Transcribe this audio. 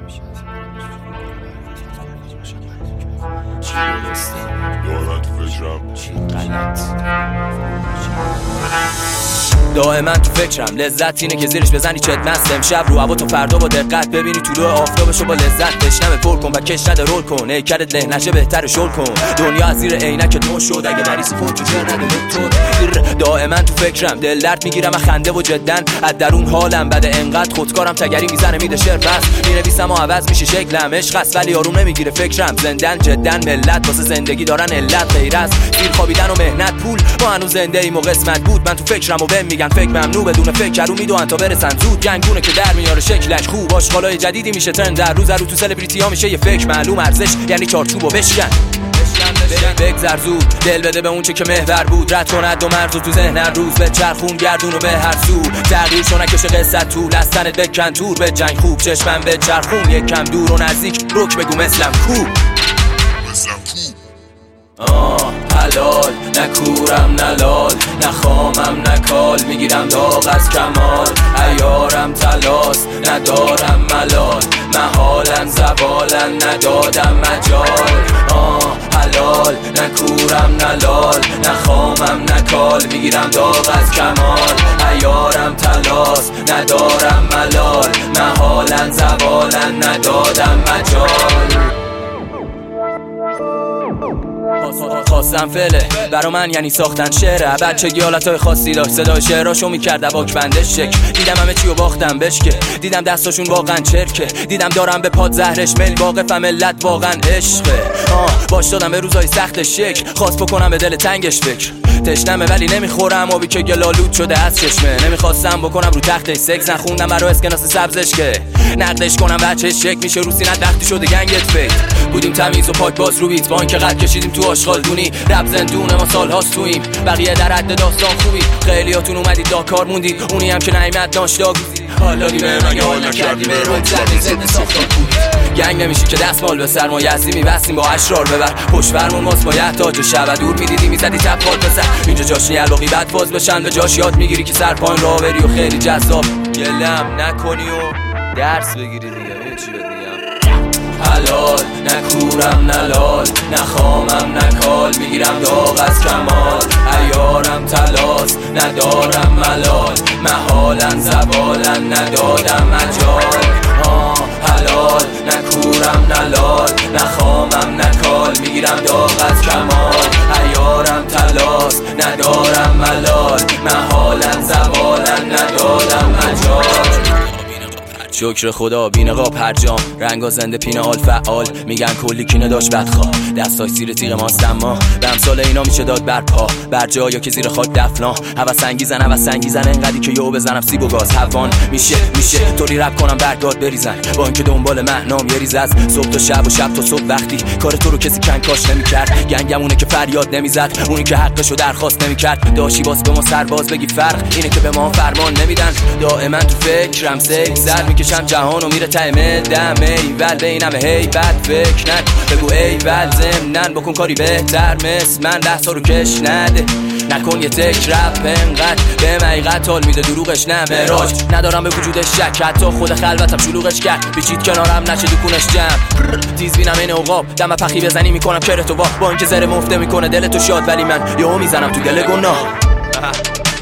دائما تو فکرم لذت اینه که زیرش بزنی چت مست امشب رو هوا تو فردا با دقت ببینی طلوع آفتابشو با لذت بشنوه پر کن و کش نده رول کن هیکلت له نشه بهتر شل کن دنیا از زیر عینک نو شد اگه مریض خود تو جر نده دکتر دائما تو فکرم دل درد میگیرم و خنده و جدن از درون حالم بده انقدر خودکارم تگری میزنه میده شعر بس مینویسم و عوض میشه شکلم عشق است ولی آروم نمیگیره فکرم زندن جدن ملت واسه زندگی دارن علت غیر از زیر خوابیدن و مهنت پول ما هنوز زنده ایم و قسمت بود من تو فکرم و بهم میگن فکر ممنوع بدون فکر رو میدونن تا برسن زود گنگونه که در میاره شکلش خوب آشغالای جدیدی میشه ترند در روز رو تو سلبریتی ها میشه یه فکر معلوم ارزش یعنی چارچوبو بشکن بگذر زود دل بده به اون چه که محور بود رد کند دو مرز و تو ذهن روز به چرخون گردون و به هر سو تغییر شو نکشه قصت طول از تنت بکن تور به جنگ خوب چشمم به چرخون یک کم دور و نزدیک رک بگو مثلم کو حلال نکورم نلال نخامم نکال میگیرم داغ از کمال عیارم تلاس ندارم ملال محالن زبالن ندادم مجال حلال نکورم نلال نخامم نکال میگیرم داغ از کمال عیارم تلاس ندارم ملال محالن زبالن ندادم مجال خواستم فله برا من یعنی ساختن شعره بچگی حالتهای خاصی داشت صدای شعراشو میکرد واک بندش شک دیدم همه چیو باختم بشکه دیدم دستاشون واقعا چرکه دیدم دارم به پاد زهرش مل واقفم ملت واقعا عشقه باش دادم به روزای سختش شک خواست بکنم به دل تنگش فکر تشنمه ولی نمیخورم آبی که گلالود شده از چشمه نمیخواستم بکنم رو تختش سکس نخوندم برای اسکناس سبزش که نقدش کنم بچهش شک میشه رو سینت وقتی شده گنگت فکر بودیم تمیز و پاک باز رو بیت بانک قد کشیدیم تو آشغال دونی رب زندون ما سال‌هاست توییم بقیه در حد داستان خوبی خیلیاتون اومدید داکار موندید اونی هم که نعمت ناشتا گوزید حالا دیمه مگه حال نکردیم روی زردی زنده ساختان بودید گنگ نمیشی که دستمال به سر ما یزدی میبستیم با اشرار ببر پشت فرمون ماست با یحتاج و شب دور میدیدی میزدی تبخال بسر اینجا جاش نی الباقی بد فاز بشن به جاش یاد میگیری که سر پایین راه بری و خیلی جذاب گلم نکنی و درس بگیری دیگه چی بگم حلال نکورم نلال نخامم نکال میگیرم داغ از کمال عیارم تلاس ندارم ملال محالن زبالن ندادم مجال حلال نکورم نلال نخامم نکال میگیرم داغ از کمال عیارم تلاس ندارم ملال محالن زبالن ندادم مجال شکر خدا بینقاب هر جام رنگا زنده پینه حال فعال میگن کلی کینه داشت بدخواه دستاش زیر تیغ ماست اما به امثال اینا میشه داد برپا بر جایا که زیر خاک دفنا هوس انگیزن انقدی که یهو بزنم سیب و گاز هوان میشه طوری رپ کنم برگاد بریزن با اینکه دنبال مهنام یه ریز از صبح تا شب و شب تا صبح وقتی کار تو رو کسی کنکاش نمیکرد گنگمونه که فریاد نمیزد اونی که حقشو درخواست نمیکرد داشی باز به ما سرباز بگی فرق اینه که به ما فرمان نمیدن دائما تو فکرم سگ کشم جهانو میره تایمه دم ایول بینم هی بد فکر نکن بگو ایول زمنن بکن کاری بهتر مثل من لحظا رو کش نده نکن یه تک رپ انقدر به حقیقت حال میده دروغش نه مراج ندارم به وجودش شک حتی خود خلوتم شلوغش کرد پیچید کنارم نشه دکونش جمع تیز بینم این عقاب دم پخی بزنی میکنم کرتو با اینکه زره مفته میکنه دلتو شاد ولی من یهو میزنم تو دل گناه